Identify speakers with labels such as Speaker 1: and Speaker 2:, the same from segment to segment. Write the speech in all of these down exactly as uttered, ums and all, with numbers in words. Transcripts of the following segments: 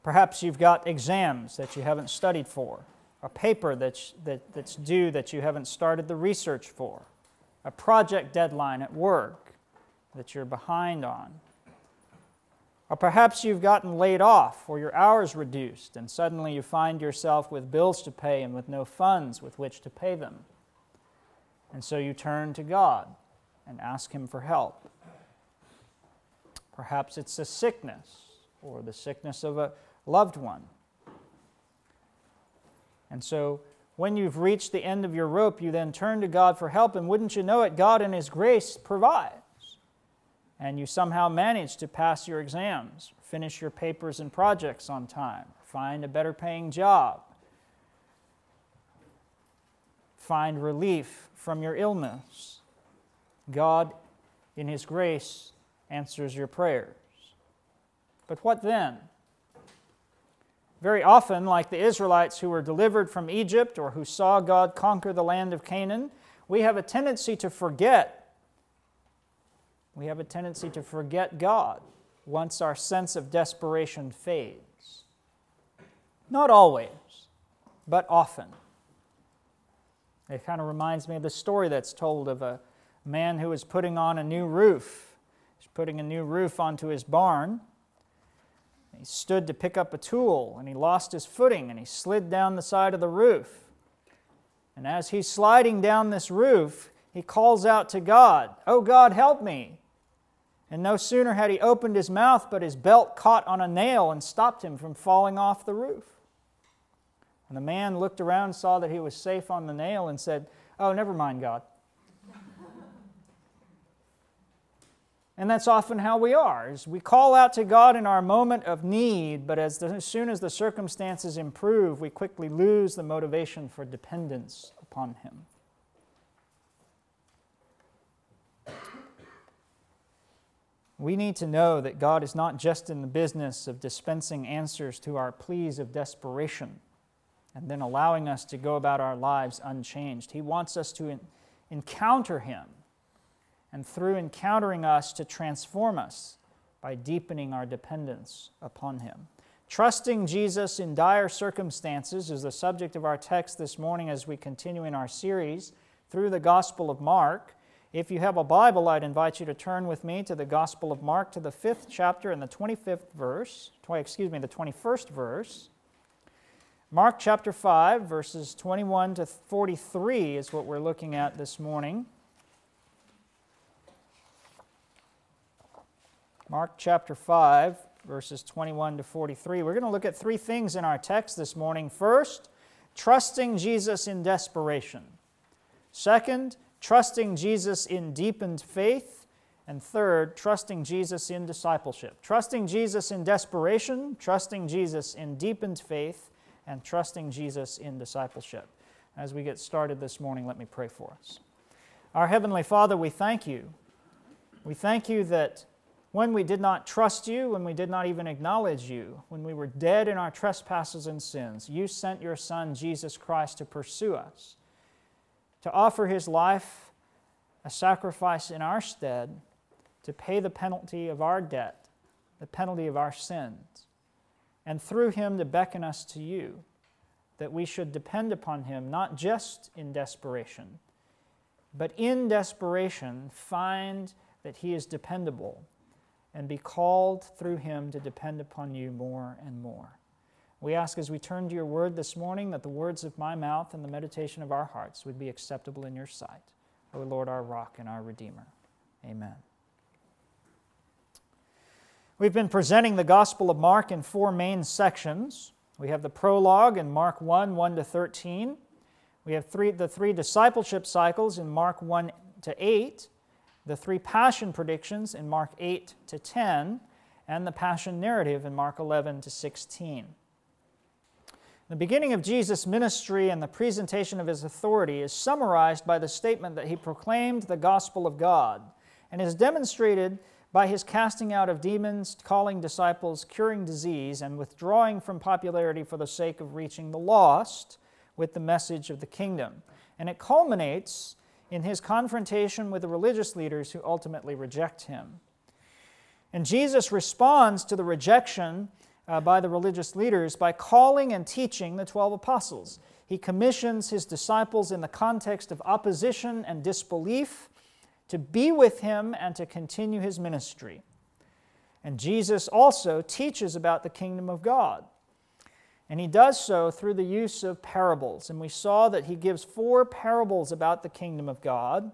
Speaker 1: Perhaps you've got exams that you haven't studied for, a paper that's, that, that's due that you haven't started the research for, a project deadline at work that you're behind on. Or perhaps you've gotten laid off or your hours reduced and suddenly you find yourself with bills to pay and with no funds with which to pay them. And so you turn to God and ask Him for help. Perhaps it's a sickness or the sickness of a loved one. And so when you've reached the end of your rope, you then turn to God for help, and wouldn't you know it, God in His grace provides. And you somehow manage to pass your exams, finish your papers and projects on time, find a better paying job, find relief from your illness. God, in His grace, answers your prayers. But what then? Very often, like the Israelites who were delivered from Egypt or who saw God conquer the land of Canaan, we have a tendency to forget. We have a tendency to forget God once our sense of desperation fades. Not always, but often. It kind of reminds me of the story that's told of a man who was putting on a new roof. He's putting a new roof onto his barn. He stood to pick up a tool, and he lost his footing, and he slid down the side of the roof. And as he's sliding down this roof, he calls out to God, "Oh God, help me!" And no sooner had he opened his mouth, but his belt caught on a nail and stopped him from falling off the roof. And the man looked around, saw that he was safe on the nail, and said, "Oh, never mind, God." And that's often how we are. Is we call out to God in our moment of need, but as, the, as soon as the circumstances improve, we quickly lose the motivation for dependence upon Him. We need to know that God is not just in the business of dispensing answers to our pleas of desperation and then allowing us to go about our lives unchanged. He wants us to en- encounter Him, and through encountering us to transform us by deepening our dependence upon Him. Trusting Jesus in dire circumstances is the subject of our text this morning as we continue in our series through the Gospel of Mark. If you have a Bible, I'd invite you to turn with me to the Gospel of Mark, to the fifth chapter and the twenty-fifth verse, tw- excuse me, the twenty-first verse. Mark chapter five, verses twenty-one to forty-three is what we're looking at this morning. Mark chapter five, verses twenty-one to forty-three. We're going to look at three things in our text this morning. First, trusting Jesus in desperation. Second, trusting Jesus in deepened faith. And third, trusting Jesus in discipleship. Trusting Jesus in desperation, trusting Jesus in deepened faith, and trusting Jesus in discipleship. As we get started this morning, let me pray for us. Our Heavenly Father, we thank You. We thank You that when we did not trust You, when we did not even acknowledge You, when we were dead in our trespasses and sins, You sent Your Son, Jesus Christ, to pursue us, to offer His life, a sacrifice in our stead, to pay the penalty of our debt, the penalty of our sins, and through Him to beckon us to You, that we should depend upon Him not just in desperation, but in desperation find that He is dependable, and be called through Him to depend upon You more and more. We ask as we turn to Your Word this morning that the words of my mouth and the meditation of our hearts would be acceptable in Your sight. O Lord, our rock and our Redeemer. Amen. We've been presenting the Gospel of Mark in four main sections. We have the prologue in Mark one, one to thirteen. We have three, the three discipleship cycles in Mark one to eight. The three passion predictions in Mark eight to ten, and the passion narrative in Mark eleven to sixteen. The beginning of Jesus' ministry and the presentation of His authority is summarized by the statement that He proclaimed the gospel of God, and is demonstrated by His casting out of demons, calling disciples, curing disease, and withdrawing from popularity for the sake of reaching the lost with the message of the kingdom. And it culminates in His confrontation with the religious leaders who ultimately reject Him. And Jesus responds to the rejection uh, by the religious leaders by calling and teaching the twelve apostles. He commissions his disciples in the context of opposition and disbelief to be with him and to continue his ministry. And Jesus also teaches about the kingdom of God. And he does so through the use of parables. And we saw that he gives four parables about the kingdom of God,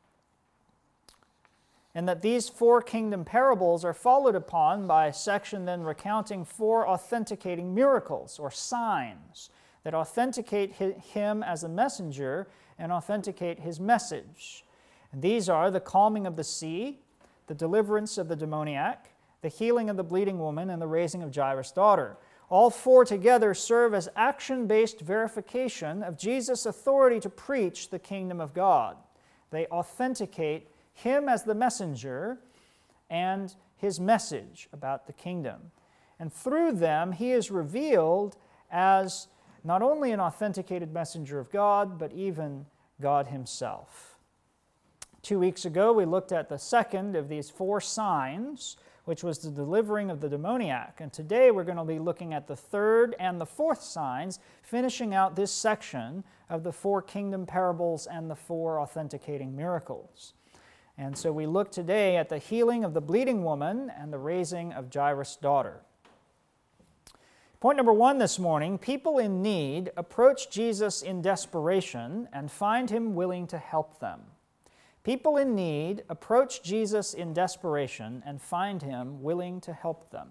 Speaker 1: and that these four kingdom parables are followed upon by a section then recounting four authenticating miracles or signs that authenticate him as a messenger and authenticate his message. And these are the calming of the sea, the deliverance of the demoniac, the healing of the bleeding woman, and the raising of Jairus' daughter. All four together serve as action-based verification of Jesus' authority to preach the kingdom of God. They authenticate him as the messenger and his message about the kingdom. And through them, he is revealed as not only an authenticated messenger of God, but even God himself. Two weeks ago, we looked at the second of these four signs, which was the delivering of the demoniac. And today we're going to be looking at the third and the fourth signs, finishing out this section of the four kingdom parables and the four authenticating miracles. And so we look today at the healing of the bleeding woman and the raising of Jairus' daughter. Point number one this morning, people in need approach Jesus in desperation and find him willing to help them. People in need approach Jesus in desperation and find him willing to help them.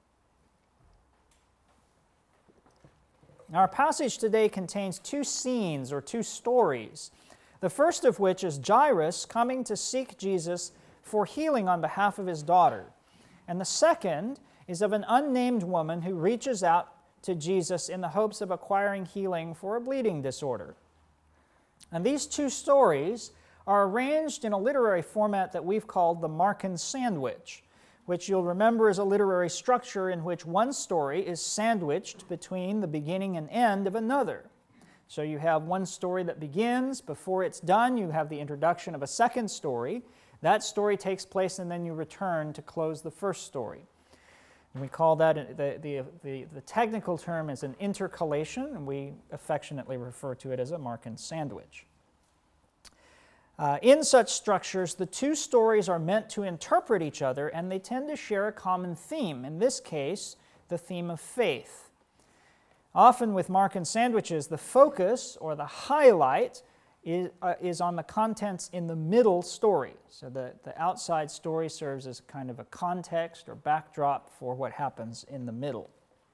Speaker 1: Our passage today contains two scenes or two stories. The first of which is Jairus coming to seek Jesus for healing on behalf of his daughter. And the second is of an unnamed woman who reaches out to Jesus in the hopes of acquiring healing for a bleeding disorder. And these two stories are arranged in a literary format that we've called the Markan sandwich, which you'll remember is a literary structure in which one story is sandwiched between the beginning and end of another. So you have one story that begins. Before it's done, you have the introduction of a second story. That story takes place, and then you return to close the first story. And we call that, the, the, the, the technical term is an intercalation, and we affectionately refer to it as a Markan sandwich. Uh, in such structures, the two stories are meant to interpret each other, and they tend to share a common theme. In this case, the theme of faith. Often with Markan sandwiches, the focus or the highlight is, uh, is on the contents in the middle story. So the, the outside story serves as kind of a context or backdrop for what happens in the middle.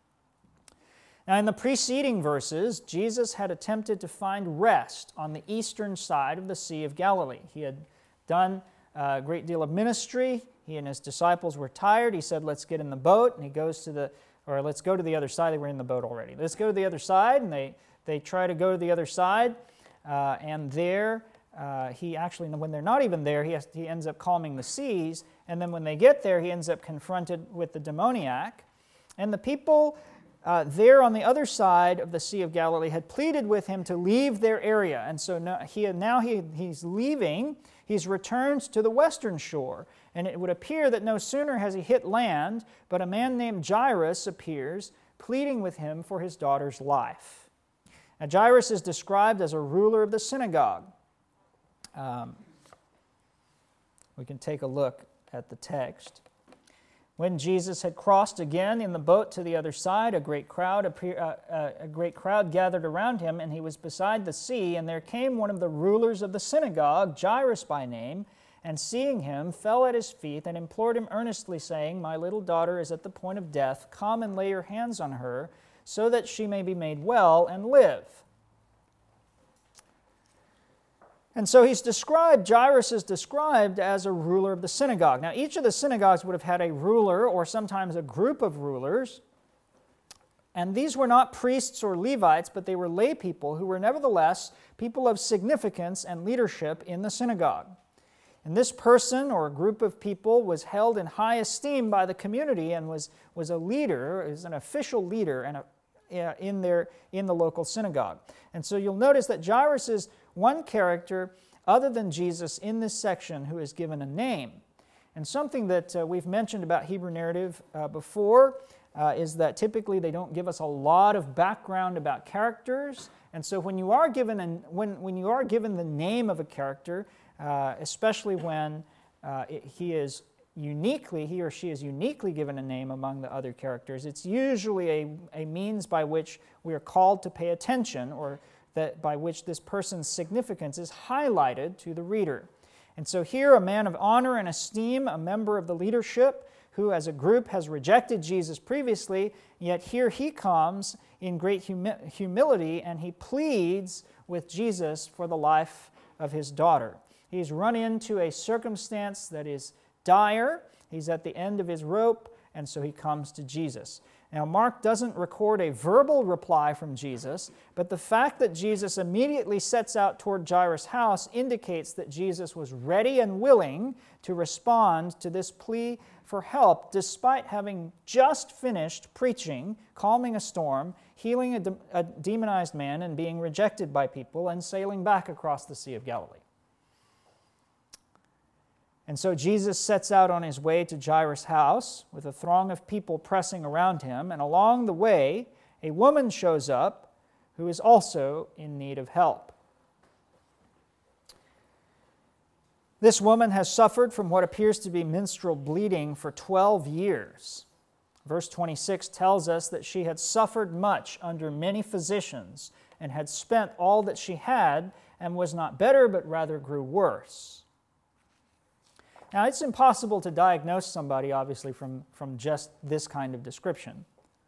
Speaker 1: Now, in the preceding verses, Jesus had attempted to find rest on the eastern side of the Sea of Galilee. He had done a great deal of ministry. He and his disciples were tired. He said, let's get in the boat, and he goes to the Or let's go to the other side. They were in the boat already. Let's go to the other side, and they, they try to go to the other side. Uh, and there, uh, he actually, when they're not even there, he, has, he ends up calming the seas. And then when they get there, he ends up confronted with the demoniac. And the people uh, there on the other side of the Sea of Galilee had pleaded with him to leave their area. And so now, he, now he, he's leaving. He's returned to the western shore. And it would appear that no sooner has he hit land, but a man named Jairus appears, pleading with him for his daughter's life. Now, Jairus is described as a ruler of the synagogue. Um, we can take a look at the text. When Jesus had crossed again in the boat to the other side, a great crowd appear, uh, uh, a great crowd gathered around him, and he was beside the sea. And there came one of the rulers of the synagogue, Jairus by name, and seeing him, fell at his feet and implored him earnestly, saying, "My little daughter is at the point of death. Come and lay your hands on her, so that she may be made well and live." And so he's described, Jairus is described as a ruler of the synagogue. Now, each of the synagogues would have had a ruler or sometimes a group of rulers. And these were not priests or Levites, but they were lay people who were nevertheless people of significance and leadership in the synagogue. And this person or a group of people was held in high esteem by the community and was, was a leader, is an official leader and a, in, their, in the local synagogue. And so you'll notice that Jairus is one character other than Jesus in this section who is given a name. And something that uh, we've mentioned about Hebrew narrative uh, before, uh, is that typically they don't give us a lot of background about characters. And so when you are given, an, when, when you are given the name of a character, uh, especially when uh, it, he is uniquely, he or she is uniquely given a name among the other characters, it's usually a, a means by which we are called to pay attention, or that by which this person's significance is highlighted to the reader. And so here, a man of honor and esteem, a member of the leadership, who as a group has rejected Jesus previously, yet here he comes in great humi- humility and he pleads with Jesus for the life of his daughter. He's run into a circumstance that is dire. He's at the end of his rope, and so he comes to Jesus. Now, Mark doesn't record a verbal reply from Jesus, but the fact that Jesus immediately sets out toward Jairus' house indicates that Jesus was ready and willing to respond to this plea for help, despite having just finished preaching, calming a storm, healing a, de- a demonized man, and being rejected by people, and sailing back across the Sea of Galilee. And so Jesus sets out on his way to Jairus' house with a throng of people pressing around him, and along the way, a woman shows up who is also in need of help. This woman has suffered from what appears to be menstrual bleeding for twelve years. Verse twenty-six tells us that she had suffered much under many physicians and had spent all that she had and was not better, but rather grew worse. Now, it's impossible to diagnose somebody, obviously, from, from just this kind of description,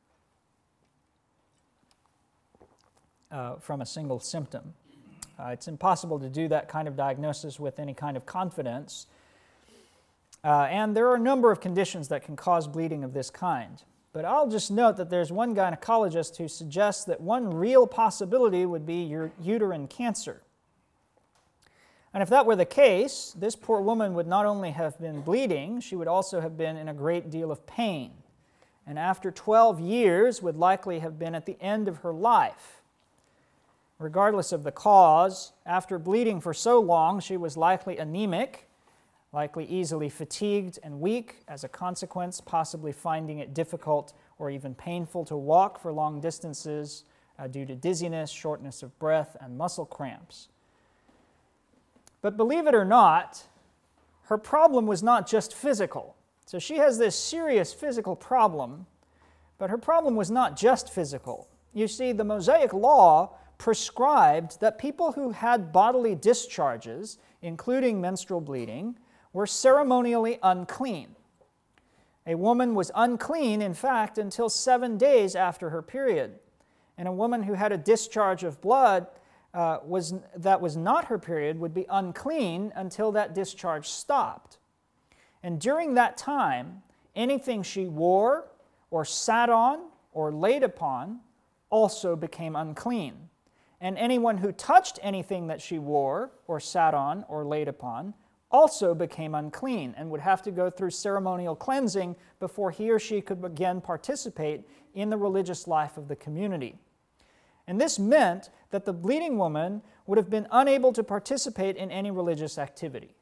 Speaker 1: uh, from a single symptom. Uh, it's impossible to do that kind of diagnosis with any kind of confidence. Uh, and there are a number of conditions that can cause bleeding of this kind. But I'll just note that there's one gynecologist who suggests that one real possibility would be your uterine cancer. And if that were the case, this poor woman would not only have been bleeding, she would also have been in a great deal of pain. And after twelve years would likely have been at the end of her life. Regardless of the cause, after bleeding for so long, she was likely anemic, likely easily fatigued and weak, as a consequence, possibly finding it difficult or even painful to walk for long distances uh, due to dizziness, shortness of breath, and muscle cramps. But believe it or not, her problem was not just physical. So she has this serious physical problem, but her problem was not just physical. You see, the Mosaic Law prescribed that people who had bodily discharges, including menstrual bleeding, were ceremonially unclean. A woman was unclean, in fact, until seven days after her period. And a woman who had a discharge of blood Uh, was that was not her period would be unclean until that discharge stopped. And during that time, anything she wore or sat on or laid upon also became unclean. And anyone who touched anything that she wore or sat on or laid upon also became unclean and would have to go through ceremonial cleansing before he or she could again participate in the religious life of the community. And this meant that the bleeding woman would have been unable to participate in any religious activity.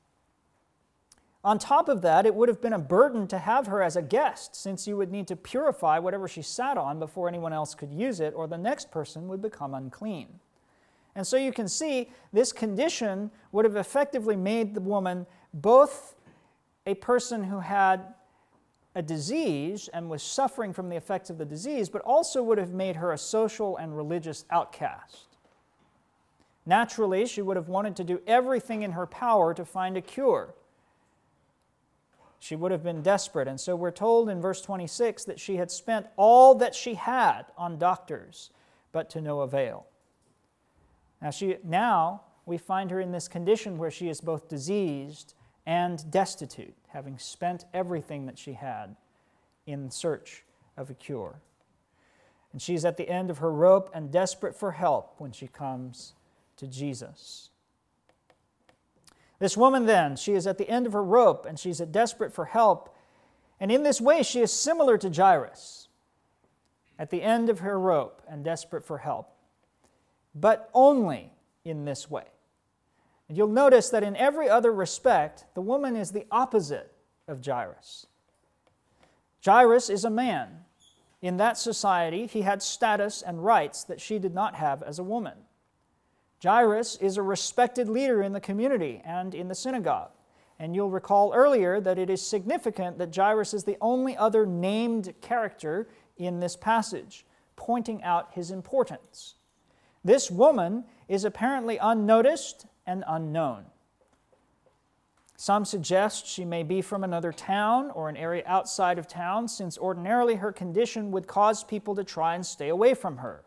Speaker 1: On top of that, it would have been a burden to have her as a guest, since you would need to purify whatever she sat on before anyone else could use it, or the next person would become unclean. And so you can see this condition would have effectively made the woman both a person who had a disease and was suffering from the effects of the disease, but also would have made her a social and religious outcast. Naturally, she would have wanted to do everything in her power to find a cure. She would have been desperate, and so we're told in verse twenty-six that she had spent all that she had on doctors, but to no avail. Now, she, now we find her in this condition where she is both diseased and destitute, having spent everything that she had in search of a cure. And she's at the end of her rope and desperate for help when she comes to Jesus. This woman then, she is at the end of her rope and she's desperate for help. And in this way, she is similar to Jairus, at the end of her rope and desperate for help, but only in this way. And you'll notice that in every other respect, the woman is the opposite of Jairus. Jairus is a man. In that society, he had status and rights that she did not have as a woman. Jairus is a respected leader in the community and in the synagogue. And you'll recall earlier that it is significant that Jairus is the only other named character in this passage, pointing out his importance. This woman is apparently unnoticed and unknown. Some suggest she may be from another town or an area outside of town, since ordinarily her condition would cause people to try and stay away from her.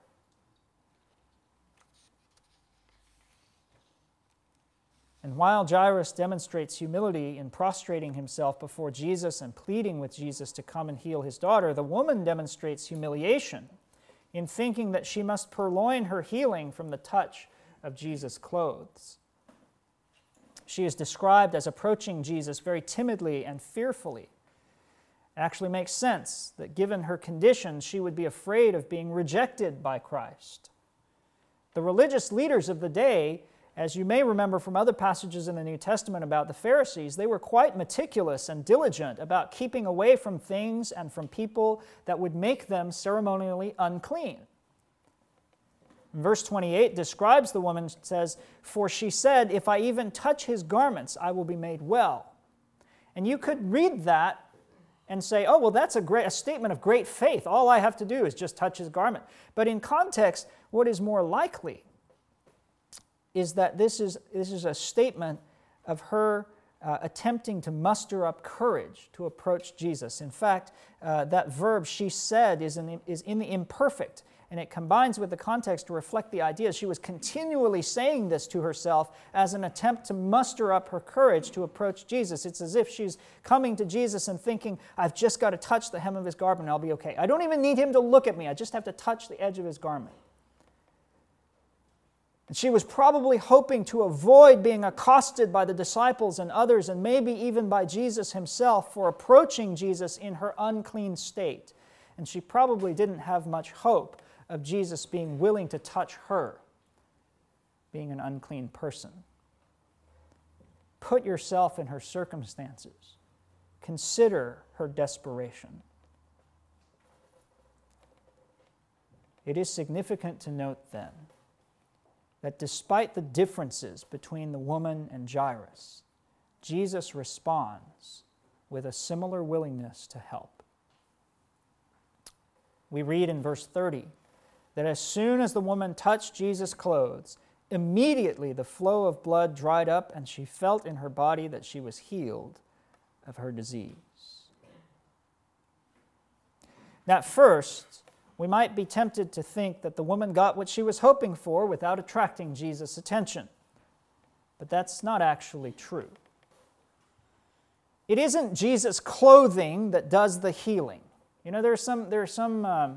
Speaker 1: And while Jairus demonstrates humility in prostrating himself before Jesus and pleading with Jesus to come and heal his daughter, the woman demonstrates humiliation in thinking that she must purloin her healing from the touch of Jesus' clothes. She is described as approaching Jesus very timidly and fearfully. It actually makes sense that given her condition, she would be afraid of being rejected by Christ. The religious leaders of the day, as you may remember from other passages in the New Testament about the Pharisees, they were quite meticulous and diligent about keeping away from things and from people that would make them ceremonially unclean. Verse twenty-eight describes the woman, says, "For she said, if I even touch his garments, I will be made well." And you could read that and say, oh, well, that's a great a statement of great faith. All I have to do is just touch his garment. But in context, what is more likely is that this is, this is a statement of her uh, attempting to muster up courage to approach Jesus. In fact, uh, that verb, she said, is in, the, is in the imperfect, and it combines with the context to reflect the idea she was continually saying this to herself as an attempt to muster up her courage to approach Jesus. It's as if she's coming to Jesus and thinking, I've just got to touch the hem of his garment and I'll be okay. I don't even need him to look at me. I just have to touch the edge of his garment. And she was probably hoping to avoid being accosted by the disciples and others, and maybe even by Jesus himself, for approaching Jesus in her unclean state. And she probably didn't have much hope of Jesus being willing to touch her, being an unclean person. Put yourself in her circumstances. Consider her desperation. It is significant to note then that despite the differences between the woman and Jairus, Jesus responds with a similar willingness to help. We read in verse thirty that as soon as the woman touched Jesus' clothes, immediately the flow of blood dried up, and she felt in her body that she was healed of her disease. Now, at first, we might be tempted to think that the woman got what she was hoping for without attracting Jesus' attention. But that's not actually true. It isn't Jesus' clothing that does the healing. You know, there are some, there are some um,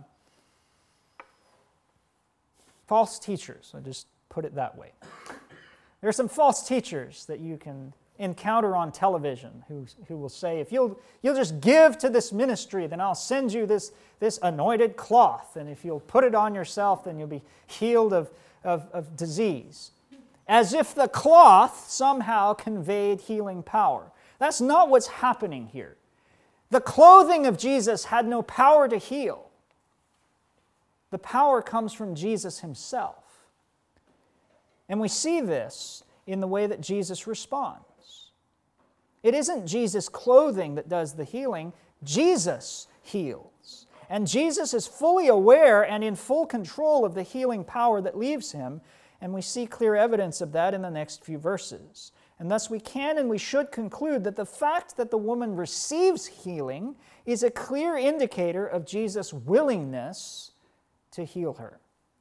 Speaker 1: false teachers, I'll just put it that way. There are some false teachers that you can encounter on television who, who will say, if you'll, you'll just give to this ministry, then I'll send you this, this anointed cloth, and if you'll put it on yourself, then you'll be healed of, of, of disease. As if the cloth somehow conveyed healing power. That's not what's happening here. The clothing of Jesus had no power to heal. The power comes from Jesus himself. And we see this in the way that Jesus responds. It isn't Jesus' clothing that does the healing. Jesus heals. And Jesus is fully aware and in full control of the healing power that leaves him, and we see clear evidence of that in the next few verses. And thus we can and we should conclude that the fact that the woman receives healing is a clear indicator of Jesus' willingness to heal her.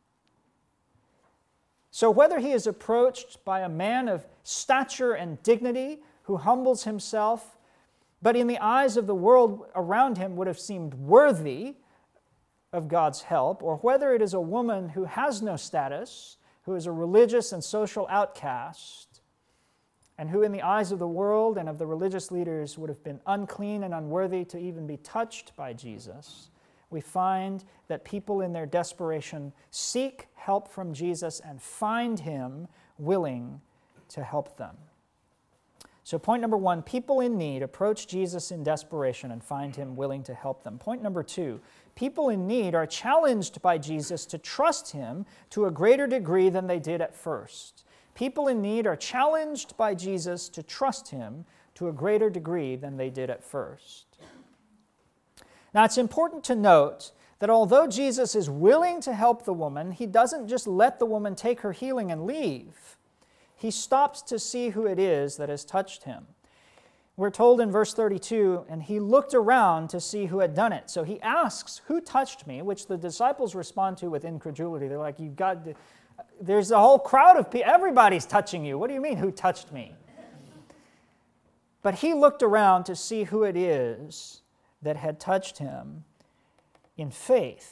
Speaker 1: So whether he is approached by a man of stature and dignity who humbles himself, but in the eyes of the world around him would have seemed worthy of God's help, or whether it is a woman who has no status, who is a religious and social outcast, and who in the eyes of the world and of the religious leaders would have been unclean and unworthy to even be touched by Jesus, we find that people in their desperation seek help from Jesus and find him willing to help them. So point number one, people in need approach Jesus in desperation and find him willing to help them. Point number two, people in need are challenged by Jesus to trust him to a greater degree than they did at first. People in need are challenged by Jesus to trust him to a greater degree than they did at first. Now, it's important to note that although Jesus is willing to help the woman, he doesn't just let the woman take her healing and leave. He stops to see who it is that has touched him. We're told in verse thirty-two, and he looked around to see who had done it. So he asks, who touched me? Which the disciples respond to with incredulity. They're like, you've got, to, there's a whole crowd of people, everybody's touching you. What do you mean, who touched me? But he looked around to see who it is that had touched him in faith.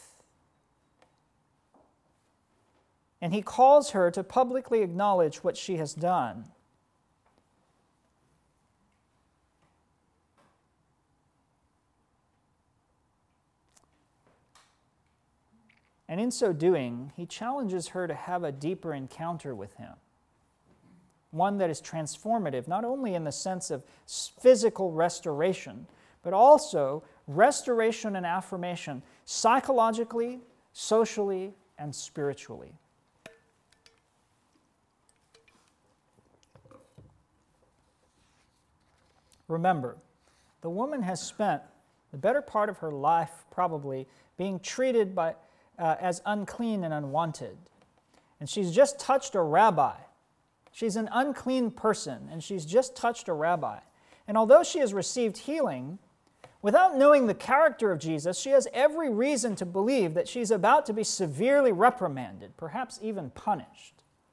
Speaker 1: And he calls her to publicly acknowledge what she has done. And in so doing, he challenges her to have a deeper encounter with him. One that is transformative, not only in the sense of physical restoration, but also restoration and affirmation psychologically, socially, and spiritually. Remember, the woman has spent the better part of her life probably being treated by, uh, as unclean and unwanted. And she's just touched a rabbi. She's an unclean person, and she's just touched a rabbi. And although she has received healing, without knowing the character of Jesus, she has every reason to believe that she's about to be severely reprimanded, perhaps even punished.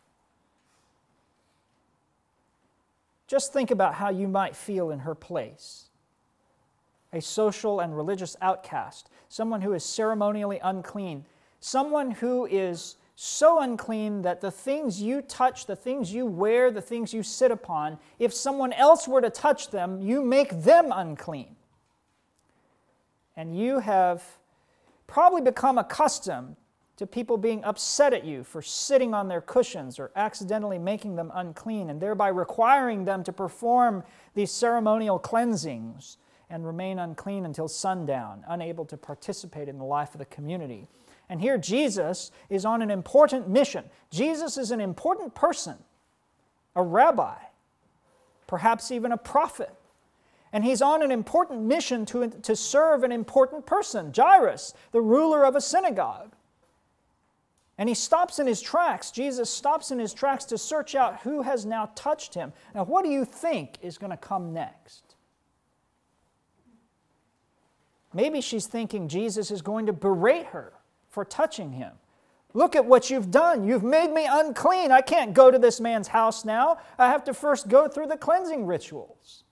Speaker 1: Just think about how you might feel in her place. A social and religious outcast, someone who is ceremonially unclean, someone who is so unclean that the things you touch, the things you wear, the things you sit upon, if someone else were to touch them, you make them unclean. And you have probably become accustomed to people being upset at you for sitting on their cushions or accidentally making them unclean and thereby requiring them to perform these ceremonial cleansings and remain unclean until sundown, unable to participate in the life of the community. And here Jesus is on an important mission. Jesus is an important person, a rabbi, perhaps even a prophet. And he's on an important mission to, to serve an important person, Jairus, the ruler of a synagogue. And he stops in his tracks. Jesus stops in his tracks to search out who has now touched him. Now, what do you think is going to come next? Maybe she's thinking Jesus is going to berate her for touching him. Look at what you've done. You've made me unclean. I can't go to this man's house now. I have to first go through the cleansing rituals.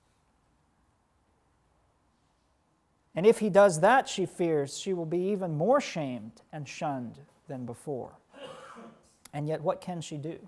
Speaker 1: And if he does that, she fears, she will be even more shamed and shunned than before. And yet, what can she do?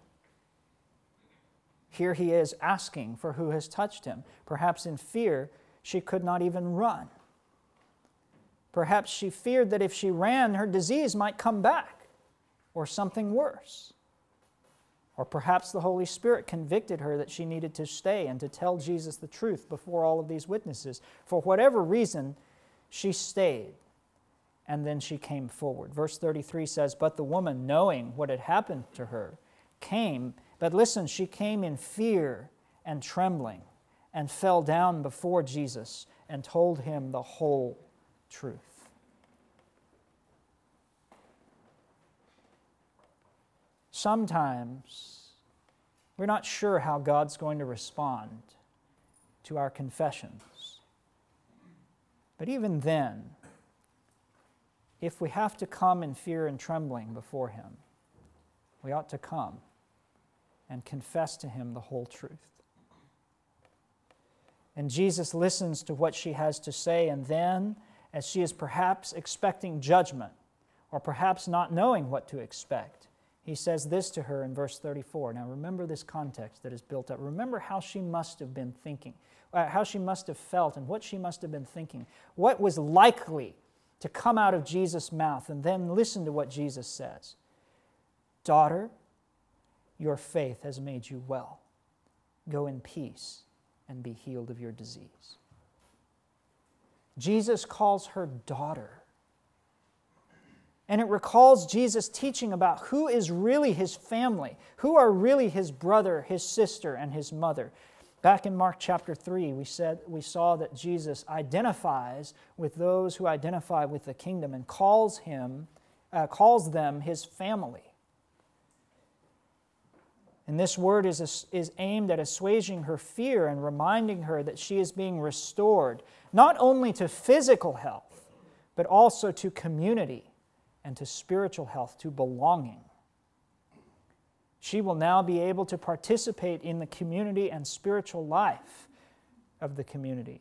Speaker 1: Here he is asking for who has touched him. Perhaps in fear, she could not even run. Perhaps she feared that if she ran, her disease might come back, or something worse. Or perhaps the Holy Spirit convicted her that she needed to stay and to tell Jesus the truth before all of these witnesses. For whatever reason, she stayed. And then she came forward. Verse thirty-three says, but the woman, knowing what had happened to her, came. But listen, she came in fear and trembling and fell down before Jesus and told him the whole truth. Sometimes we're not sure how God's going to respond to our confessions. But even then, if we have to come in fear and trembling before him, we ought to come and confess to him the whole truth. And Jesus listens to what she has to say, and then, as she is perhaps expecting judgment, or perhaps not knowing what to expect, he says this to her in verse thirty-four. Now remember this context that is built up. Remember how she must have been thinking, uh, how she must have felt, and what she must have been thinking. What was likely to come out of Jesus' mouth, and then listen to what Jesus says. Daughter, your faith has made you well. Go in peace and be healed of your disease. Jesus calls her daughter. And it recalls Jesus' teaching about who is really his family, who are really his brother, his sister, and his mother. Back in Mark chapter three, we said we saw that Jesus identifies with those who identify with the kingdom and calls him, uh, calls them his family. And this word is, is aimed at assuaging her fear and reminding her that she is being restored, not only to physical health, but also to community and to spiritual health, to belonging. She will now be able to participate in the community and spiritual life of the community.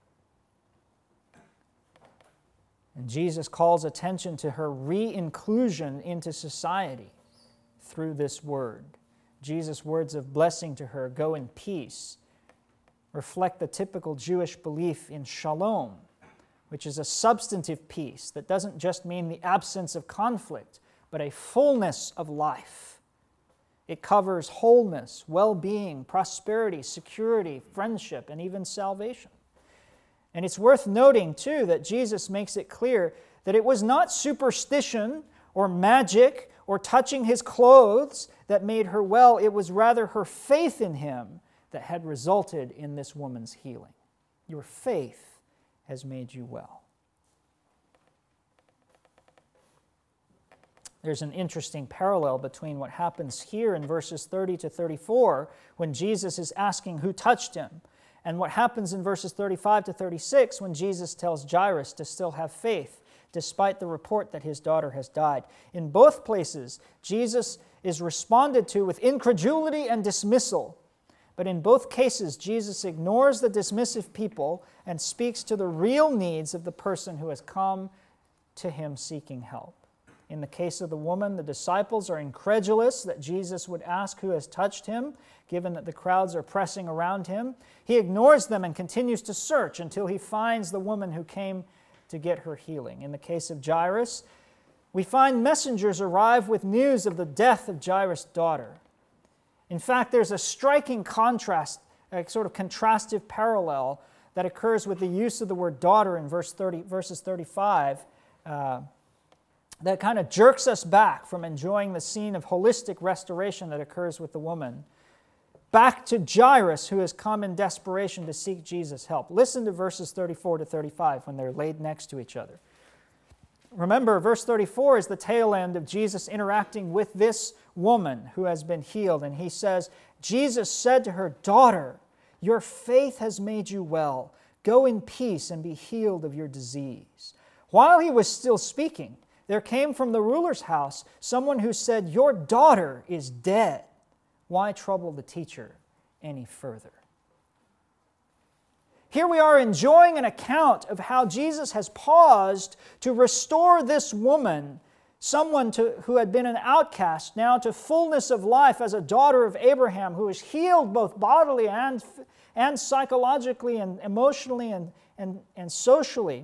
Speaker 1: And Jesus calls attention to her re-inclusion into society through this word. Jesus' words of blessing to her, "Go in peace," reflect the typical Jewish belief in shalom, which is a substantive peace that doesn't just mean the absence of conflict, but a fullness of life. It covers wholeness, well-being, prosperity, security, friendship, and even salvation. And it's worth noting, too, that Jesus makes it clear that it was not superstition or magic or touching his clothes that made her well. It was rather her faith in him that had resulted in this woman's healing. Your faith has made you well. There's an interesting parallel between what happens here in verses thirty to thirty-four when Jesus is asking who touched him, and what happens in verses thirty-five to thirty-six when Jesus tells Jairus to still have faith despite the report that his daughter has died. In both places, Jesus is responded to with incredulity and dismissal. But in both cases, Jesus ignores the dismissive people and speaks to the real needs of the person who has come to him seeking help. In the case of the woman, the disciples are incredulous that Jesus would ask who has touched him, given that the crowds are pressing around him. He ignores them and continues to search until he finds the woman who came to get her healing. In the case of Jairus, we find messengers arrive with news of the death of Jairus' daughter. In fact, there's a striking contrast, a sort of contrastive parallel that occurs with the use of the word daughter in verse thirty, verses thirty-five uh, that kind of jerks us back from enjoying the scene of holistic restoration that occurs with the woman, back to Jairus, who has come in desperation to seek Jesus' help. Listen to verses thirty-four to thirty-five when they're laid next to each other. Remember, verse thirty-four is the tail end of Jesus interacting with this woman who has been healed. And he says, Jesus said to her, "Daughter, your faith has made you well. Go in peace and be healed of your disease." While he was still speaking, there came from the ruler's house someone who said, "Your daughter is dead. Why trouble the teacher any further?" Here we are enjoying an account of how Jesus has paused to restore this woman, someone to, who had been an outcast, now to fullness of life as a daughter of Abraham, who is healed both bodily and, and psychologically and emotionally and, and, and socially.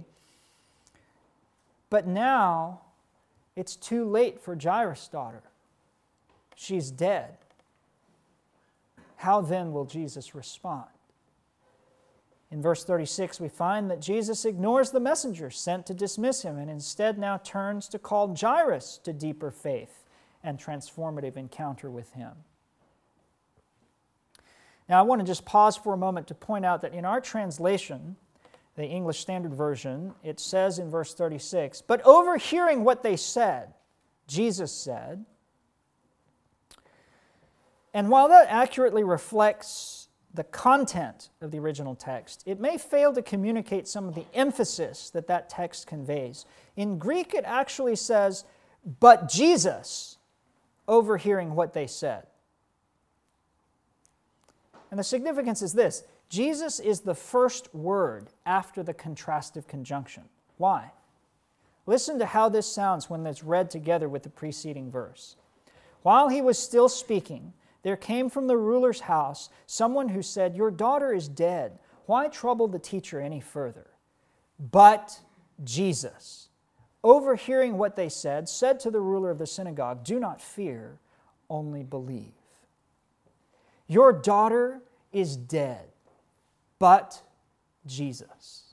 Speaker 1: But now it's too late for Jairus' daughter. She's dead. How then will Jesus respond? In verse thirty-six, we find that Jesus ignores the messenger sent to dismiss him and instead now turns to call Jairus to deeper faith and transformative encounter with him. Now, I want to just pause for a moment to point out that in our translation, the English Standard Version, it says in verse thirty-six, "But overhearing what they said, Jesus said," and while that accurately reflects the content of the original text, it may fail to communicate some of the emphasis that that text conveys. In Greek, it actually says, "But Jesus," overhearing what they said. And the significance is this: Jesus is the first word after the contrastive conjunction. Why? Listen to how this sounds when it's read together with the preceding verse. "While he was still speaking, there came from the ruler's house someone who said, 'Your daughter is dead. Why trouble the teacher any further?' But Jesus, overhearing what they said, said to the ruler of the synagogue, 'Do not fear, only believe. Your daughter is dead.' but Jesus.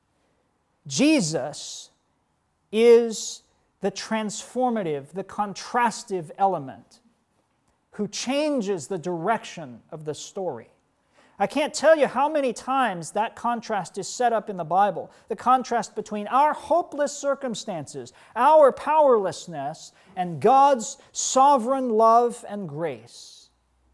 Speaker 1: Jesus is the transformative, the contrastive element who changes the direction of the story. I can't tell you how many times that contrast is set up in the Bible. The contrast between our hopeless circumstances, our powerlessness, and God's sovereign love and grace.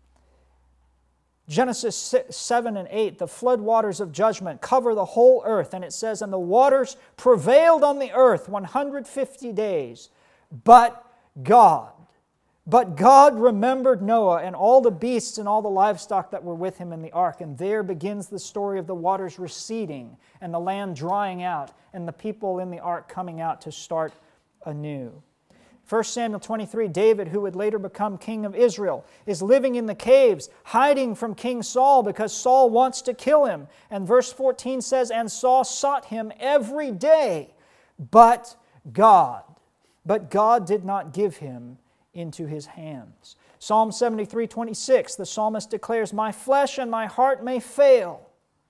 Speaker 1: Genesis seven and eight, the flood waters of judgment cover the whole earth. And it says, and the waters prevailed on the earth one hundred fifty days. But God, But God remembered Noah and all the beasts and all the livestock that were with him in the ark. And there begins the story of the waters receding and the land drying out and the people in the ark coming out to start anew. First Samuel twenty-three, David, who would later become king of Israel, is living in the caves, hiding from King Saul because Saul wants to kill him. And verse fourteen says, and Saul sought him every day, but God. But God did not give him into his hands. Psalm seventy-three, twenty-six, the psalmist declares, my flesh and my heart may fail,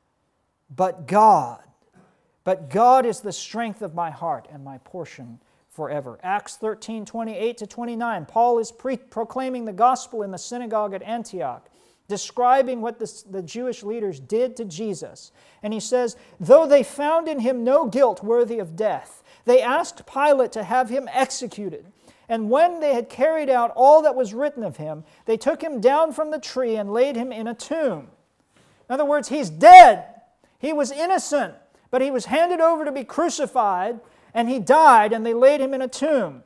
Speaker 1: but God, but God is the strength of my heart and my portion forever. Acts thirteen, twenty-eight to twenty-nine, Paul is pre- proclaiming the gospel in the synagogue at Antioch, describing what the, the Jewish leaders did to Jesus. And he says, though they found in him no guilt worthy of death, they asked Pilate to have him executed. And when they had carried out all that was written of him, they took him down from the tree and laid him in a tomb. In other words, he's dead. He was innocent, but he was handed over to be crucified, and he died, and they laid him in a tomb.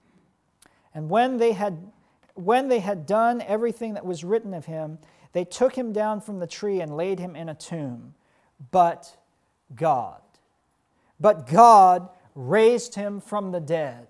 Speaker 1: And when they had, when they had done everything that was written of him, they took him down from the tree and laid him in a tomb. But God, but God raised him from the dead.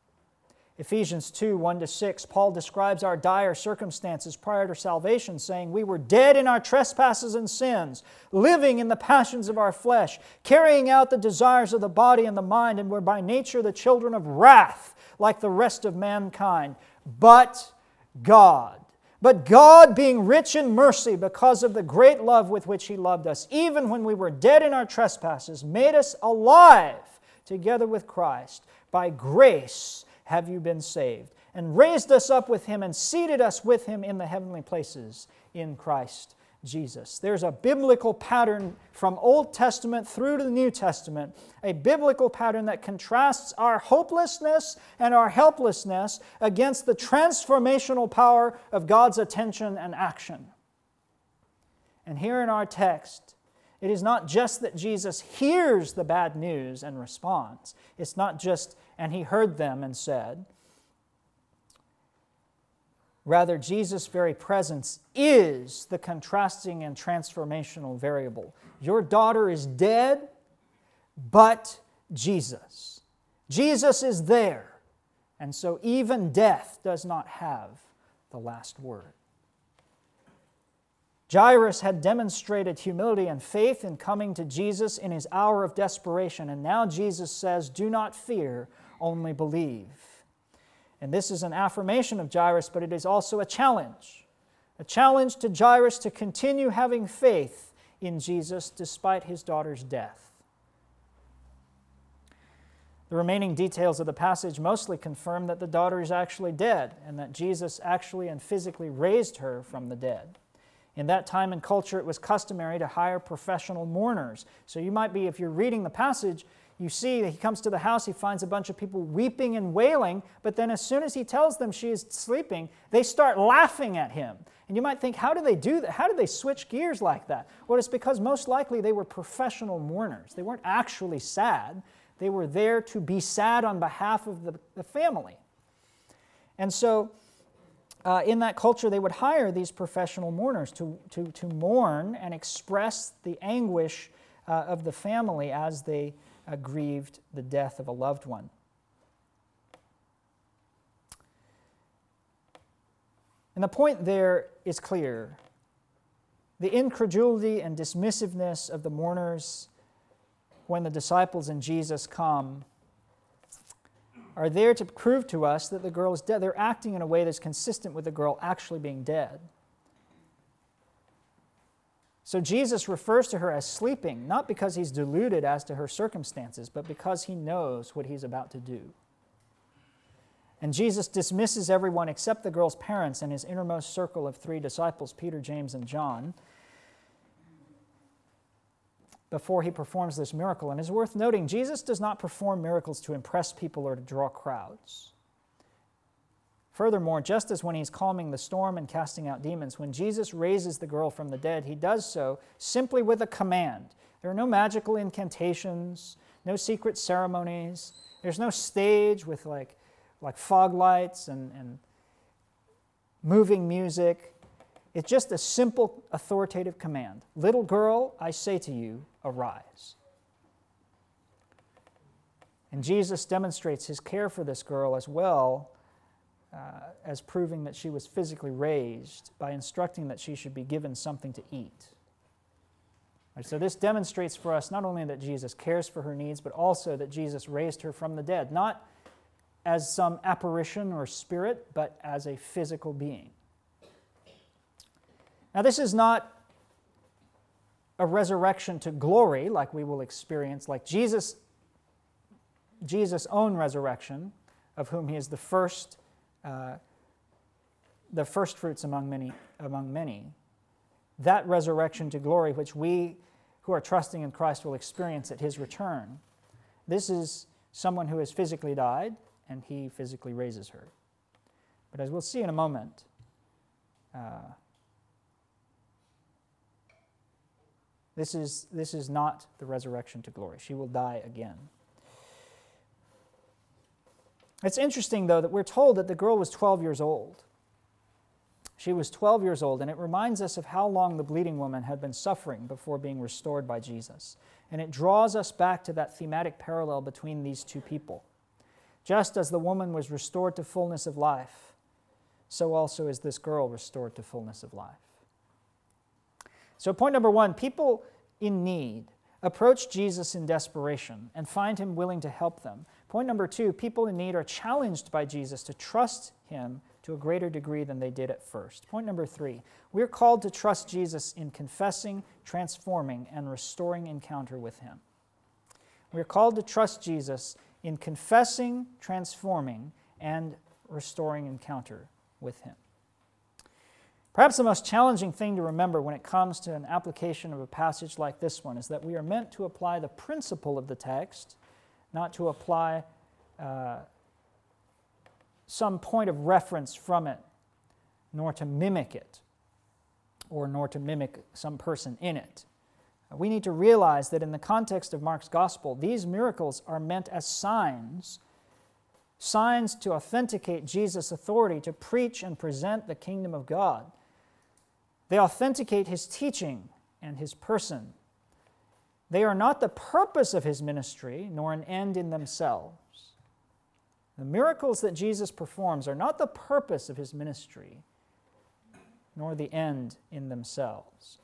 Speaker 1: Ephesians two, one to six, Paul describes our dire circumstances prior to salvation, saying, we were dead in our trespasses and sins, living in the passions of our flesh, carrying out the desires of the body and the mind, and were by nature the children of wrath, like the rest of mankind. But God, but God, being rich in mercy because of the great love with which He loved us, even when we were dead in our trespasses, made us alive together with Christ. By grace have you been saved, and raised us up with Him and seated us with Him in the heavenly places in Christ Jesus. There's a biblical pattern from Old Testament through to the New Testament, a biblical pattern that contrasts our hopelessness and our helplessness against the transformational power of God's attention and action. And here in our text, it is not just that Jesus hears the bad news and responds. It's not just, and He heard them and said. Rather, Jesus' very presence is the contrasting and transformational variable. Your daughter is dead, but Jesus. Jesus is there. And so even death does not have the last word. Jairus had demonstrated humility and faith in coming to Jesus in his hour of desperation, and now Jesus says, do not fear, only believe. And this is an affirmation of Jairus, but it is also a challenge. A challenge to Jairus to continue having faith in Jesus despite his daughter's death. The remaining details of the passage mostly confirm that the daughter is actually dead and that Jesus actually and physically raised her from the dead. In that time and culture, it was customary to hire professional mourners. So you might be, if you're reading the passage, you see that he comes to the house, he finds a bunch of people weeping and wailing, but then as soon as he tells them she is sleeping, they start laughing at him. And you might think, how do they do that? How do they switch gears like that? Well, it's because most likely they were professional mourners. They weren't actually sad. They were there to be sad on behalf of the, the family. And so, Uh, in that culture, they would hire these professional mourners to, to, to mourn and express the anguish uh, of the family as they uh, grieved the death of a loved one. And the point there is clear. The incredulity and dismissiveness of the mourners when the disciples and Jesus come are there to prove to us that the girl is dead. They're acting in a way that's consistent with the girl actually being dead. So Jesus refers to her as sleeping, not because he's deluded as to her circumstances, but because he knows what he's about to do. And Jesus dismisses everyone except the girl's parents and his innermost circle of three disciples, Peter, James, and John, before he performs this miracle. And it's worth noting, Jesus does not perform miracles to impress people or to draw crowds. Furthermore, just as when he's calming the storm and casting out demons, when Jesus raises the girl from the dead, he does so simply with a command. There are no magical incantations, no secret ceremonies. There's no stage with like, like fog lights and, and moving music. It's just a simple authoritative command. Little girl, I say to you, arise. And Jesus demonstrates his care for this girl as well Uh, as proving that she was physically raised by instructing that she should be given something to eat. Right, so this demonstrates for us not only that Jesus cares for her needs, but also that Jesus raised her from the dead, not as some apparition or spirit, but as a physical being. Now, this is not a resurrection to glory like we will experience, like Jesus, Jesus' own resurrection, of whom he is the first Uh, the first fruits among many, among many. That resurrection to glory which we who are trusting in Christ will experience at his return. This is someone who has physically died, and he physically raises her. But as we'll see in a moment, uh, this is, this is not the resurrection to glory. She will die again. It's interesting, though, that we're told that the girl was twelve years old. She was twelve years old, and it reminds us of how long the bleeding woman had been suffering before being restored by Jesus. And it draws us back to that thematic parallel between these two people. Just as the woman was restored to fullness of life, so also is this girl restored to fullness of life. So point number one, people in need approach Jesus in desperation and find him willing to help them. Point number two, people in need are challenged by Jesus to trust him to a greater degree than they did at first. Point number three, we're called to trust Jesus in confessing, transforming, and restoring encounter with him. We're called to trust Jesus in confessing, transforming, and restoring encounter with him. Perhaps the most challenging thing to remember when it comes to an application of a passage like this one is that we are meant to apply the principle of the text, not to apply uh, some point of reference from it, nor to mimic it, or nor to mimic some person in it. We need to realize that in the context of Mark's gospel, these miracles are meant as signs, signs to authenticate Jesus' authority to preach and present the kingdom of God. They authenticate his teaching and his person. They are not the purpose of his ministry, nor an end in themselves. The miracles that Jesus performs are not the purpose of his ministry, nor the end in themselves.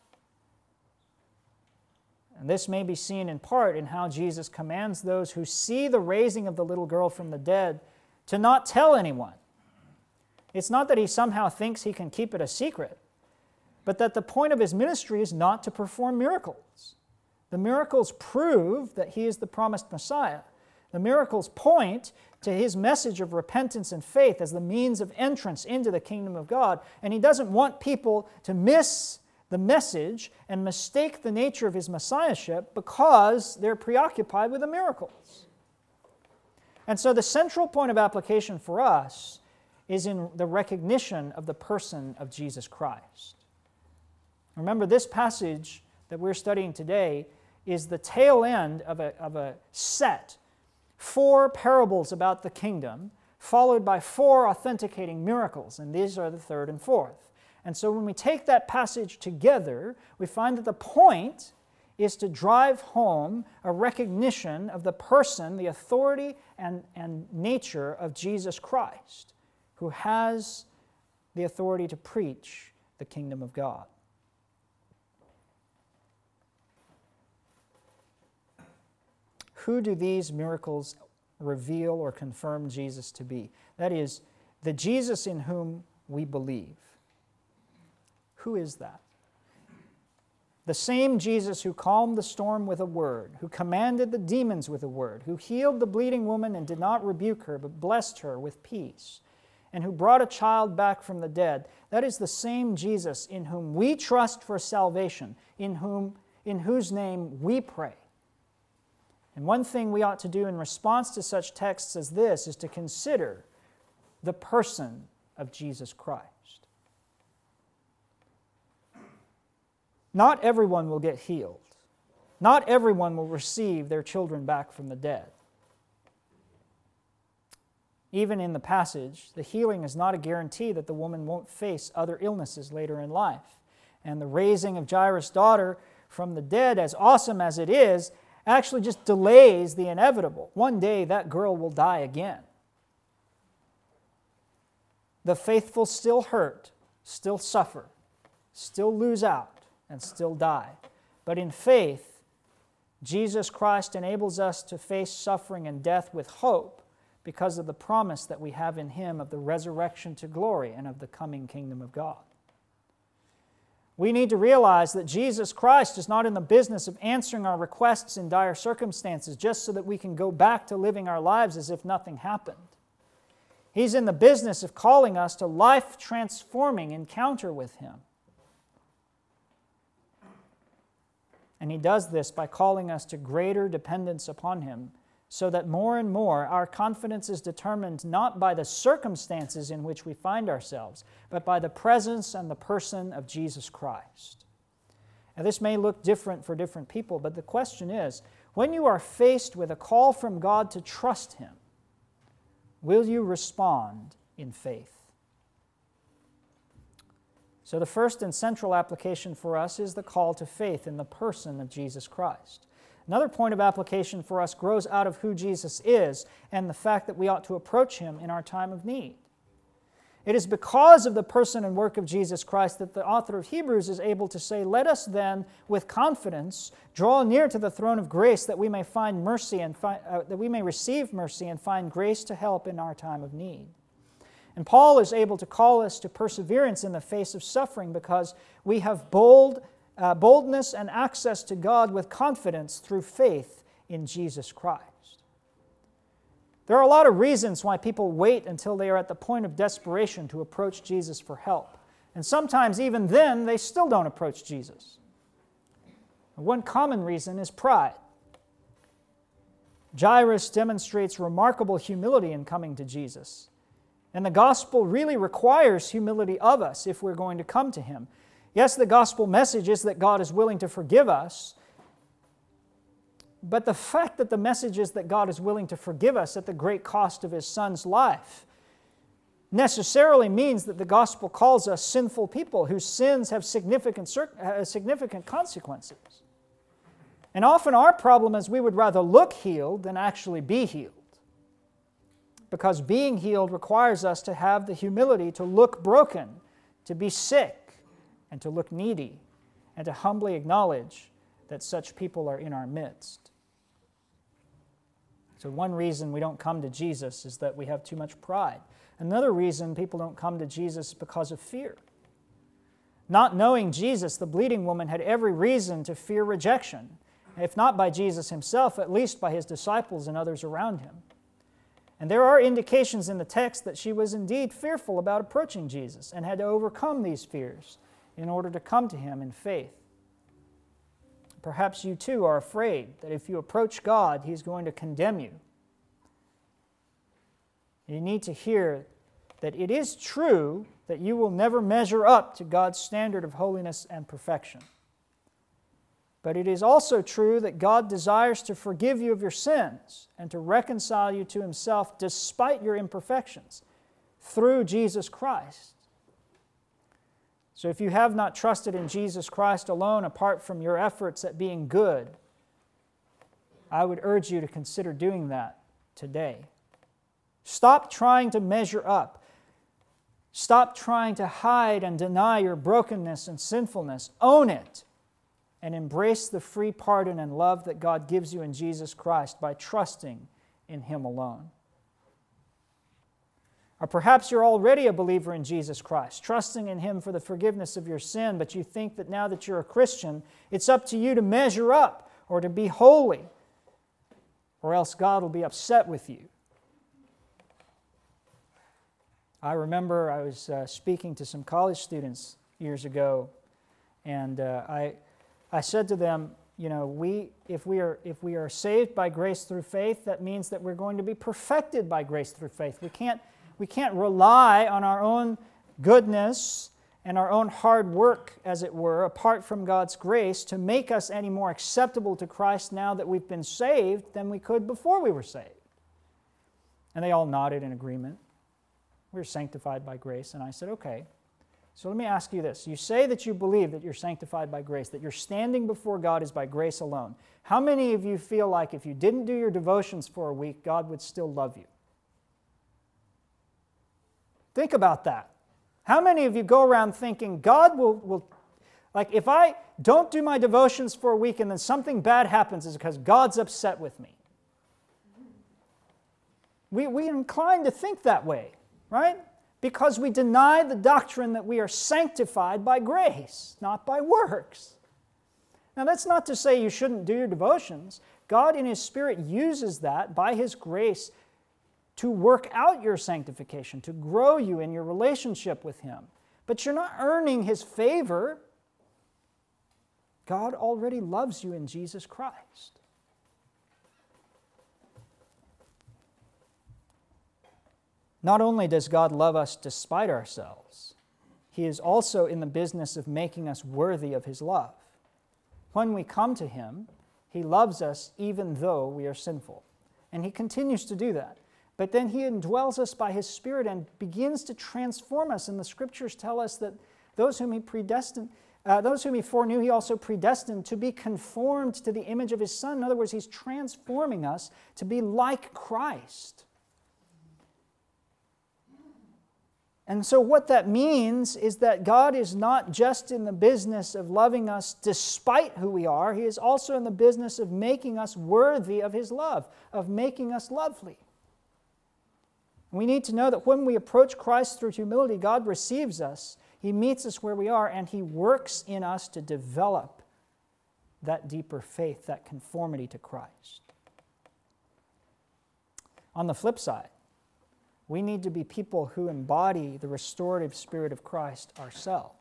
Speaker 1: And this may be seen in part in how Jesus commands those who see the raising of the little girl from the dead to not tell anyone. It's not that he somehow thinks he can keep it a secret, but that the point of his ministry is not to perform miracles. The miracles prove that he is the promised Messiah. The miracles point to his message of repentance and faith as the means of entrance into the kingdom of God. And he doesn't want people to miss the message and mistake the nature of his messiahship because they're preoccupied with the miracles. And so the central point of application for us is in the recognition of the person of Jesus Christ. Remember, this passage that we're studying today is the tail end of a, of a set, four parables about the kingdom, followed by four authenticating miracles, and these are the third and fourth. And so when we take that passage together, we find that the point is to drive home a recognition of the person, the authority and, and nature of Jesus Christ, who has the authority to preach the kingdom of God. Who do these miracles reveal or confirm Jesus to be? That is, the Jesus in whom we believe. Who is that? The same Jesus who calmed the storm with a word, who commanded the demons with a word, who healed the bleeding woman and did not rebuke her, but blessed her with peace, and who brought a child back from the dead, that is the same Jesus in whom we trust for salvation, in whom, in whose name we pray. And one thing we ought to do in response to such texts as this is to consider the person of Jesus Christ. Not everyone will get healed. Not everyone will receive their children back from the dead. Even in the passage, the healing is not a guarantee that the woman won't face other illnesses later in life. And the raising of Jairus' daughter from the dead, as awesome as it is, actually just delays the inevitable. One day that girl will die again. The faithful still hurt, still suffer, still lose out, and still die. But in faith, Jesus Christ enables us to face suffering and death with hope because of the promise that we have in Him of the resurrection to glory and of the coming kingdom of God. We need to realize that Jesus Christ is not in the business of answering our requests in dire circumstances just so that we can go back to living our lives as if nothing happened. He's in the business of calling us to life-transforming encounter with Him. And He does this by calling us to greater dependence upon Him, so that more and more our confidence is determined not by the circumstances in which we find ourselves, but by the presence and the person of Jesus Christ. Now, this may look different for different people, but the question is, when you are faced with a call from God to trust Him, will you respond in faith? So the first and central application for us is the call to faith in the person of Jesus Christ. Another point of application for us grows out of who Jesus is and the fact that we ought to approach Him in our time of need. It is because of the person and work of Jesus Christ that the author of Hebrews is able to say, "Let us then, with confidence, draw near to the throne of grace that we may find mercy and fi- uh, that we may receive mercy and find grace to help in our time of need." And Paul is able to call us to perseverance in the face of suffering because we have bold, uh, boldness and access to God with confidence through faith in Jesus Christ. There are a lot of reasons why people wait until they are at the point of desperation to approach Jesus for help. And sometimes even then, they still don't approach Jesus. One common reason is pride. Jairus demonstrates remarkable humility in coming to Jesus. And the gospel really requires humility of us if we're going to come to Him. Yes, the gospel message is that God is willing to forgive us, but the fact that the message is that God is willing to forgive us at the great cost of His Son's life necessarily means that the gospel calls us sinful people whose sins have significant, uh, significant consequences. And often our problem is we would rather look healed than actually be healed. Because being healed requires us to have the humility to look broken, to be sick, and to look needy, and to humbly acknowledge that such people are in our midst. So one reason we don't come to Jesus is that we have too much pride. Another reason people don't come to Jesus is because of fear. Not knowing Jesus, the bleeding woman had every reason to fear rejection, if not by Jesus Himself, at least by His disciples and others around Him. And there are indications in the text that she was indeed fearful about approaching Jesus and had to overcome these fears in order to come to Him in faith. Perhaps you too are afraid that if you approach God, He's going to condemn you. You need to hear that it is true that you will never measure up to God's standard of holiness and perfection. But it is also true that God desires to forgive you of your sins and to reconcile you to Himself despite your imperfections through Jesus Christ. So if you have not trusted in Jesus Christ alone apart from your efforts at being good, I would urge you to consider doing that today. Stop trying to measure up. Stop trying to hide and deny your brokenness and sinfulness. Own it. And embrace the free pardon and love that God gives you in Jesus Christ by trusting in Him alone. Or perhaps you're already a believer in Jesus Christ, trusting in Him for the forgiveness of your sin, but you think that now that you're a Christian, it's up to you to measure up or to be holy, or else God will be upset with you. I remember I was uh, speaking to some college students years ago, and uh, I, I said to them, you know, we if we are if we are saved by grace through faith, that means that we're going to be perfected by grace through faith. We can't we can't rely on our own goodness and our own hard work, as it were, apart from God's grace, to make us any more acceptable to Christ now that we've been saved than we could before we were saved. And they all nodded in agreement. We were sanctified by grace. And I said, okay, so let me ask you this. You say that you believe that you're sanctified by grace, that your standing before God is by grace alone. How many of you feel like if you didn't do your devotions for a week, God would still love you? Think about that. How many of you go around thinking, God will, will, like if I don't do my devotions for a week and then something bad happens, is because God's upset with me? We, we incline to think that way, right? Because we deny the doctrine that we are sanctified by grace, not by works. Now that's not to say you shouldn't do your devotions. God in His Spirit uses that by His grace to work out your sanctification, to grow you in your relationship with Him. But you're not earning His favor. God already loves you in Jesus Christ. Not only does God love us despite ourselves, He is also in the business of making us worthy of His love. When we come to Him, He loves us even though we are sinful. And He continues to do that. But then He indwells us by His Spirit and begins to transform us. And the Scriptures tell us that those whom He predestined, uh, those whom He foreknew, He also predestined to be conformed to the image of His Son. In other words, He's transforming us to be like Christ. And so what that means is that God is not just in the business of loving us despite who we are. He is also in the business of making us worthy of His love, of making us lovely. We need to know that when we approach Christ through humility, God receives us, He meets us where we are, and He works in us to develop that deeper faith, that conformity to Christ. On the flip side, we need to be people who embody the restorative Spirit of Christ ourselves.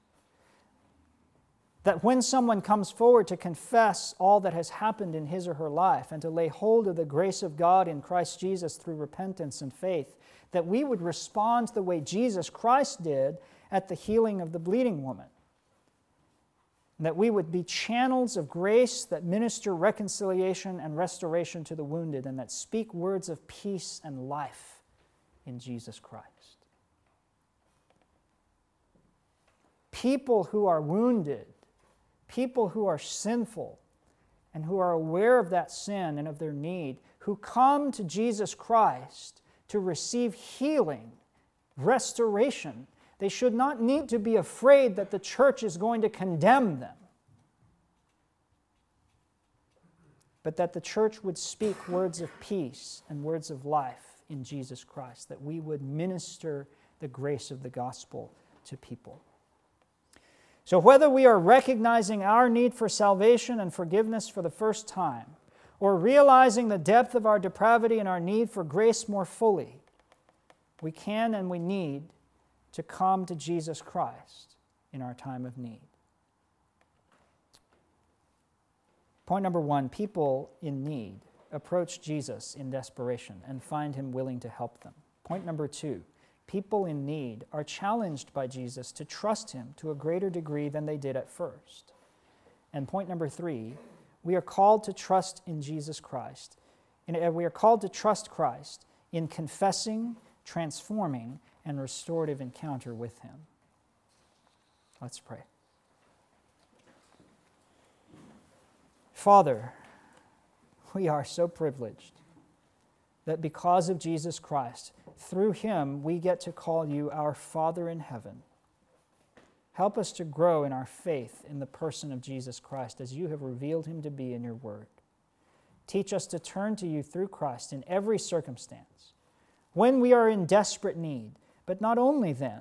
Speaker 1: That when someone comes forward to confess all that has happened in his or her life and to lay hold of the grace of God in Christ Jesus through repentance and faith, that we would respond the way Jesus Christ did at the healing of the bleeding woman. That we would be channels of grace that minister reconciliation and restoration to the wounded and that speak words of peace and life in Jesus Christ. People who are wounded, people who are sinful, and who are aware of that sin and of their need, who come to Jesus Christ to receive healing, restoration, they should not need to be afraid that the church is going to condemn them, but that the church would speak words of peace and words of life in Jesus Christ, that we would minister the grace of the gospel to people. So whether we are recognizing our need for salvation and forgiveness for the first time, or realizing the depth of our depravity and our need for grace more fully, we can and we need to come to Jesus Christ in our time of need. Point number one, people in need approach Jesus in desperation and find Him willing to help them. Point number two, people in need are challenged by Jesus to trust Him to a greater degree than they did at first. And point number three, we are called to trust in Jesus Christ. And we are called to trust Christ in confessing, transforming, and restorative encounter with Him. Let's pray. Father, we are so privileged that because of Jesus Christ, through Him, we get to call You our Father in heaven. Help us to grow in our faith in the person of Jesus Christ as You have revealed Him to be in Your Word. Teach us to turn to You through Christ in every circumstance, when we are in desperate need, but not only then,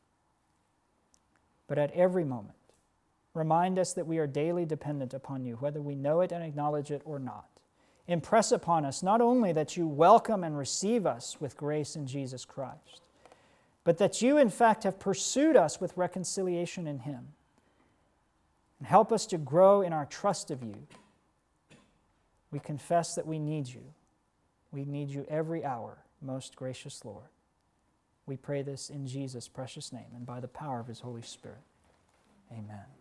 Speaker 1: but at every moment. Remind us that we are daily dependent upon you, whether we know it and acknowledge it or not. Impress upon us not only that you welcome and receive us with grace in Jesus Christ, but that you, in fact, have pursued us with reconciliation in him. And help us to grow in our trust of you. We confess that we need you. We need you every hour, most gracious Lord. We pray this in Jesus' precious name and by the power of his Holy Spirit. Amen.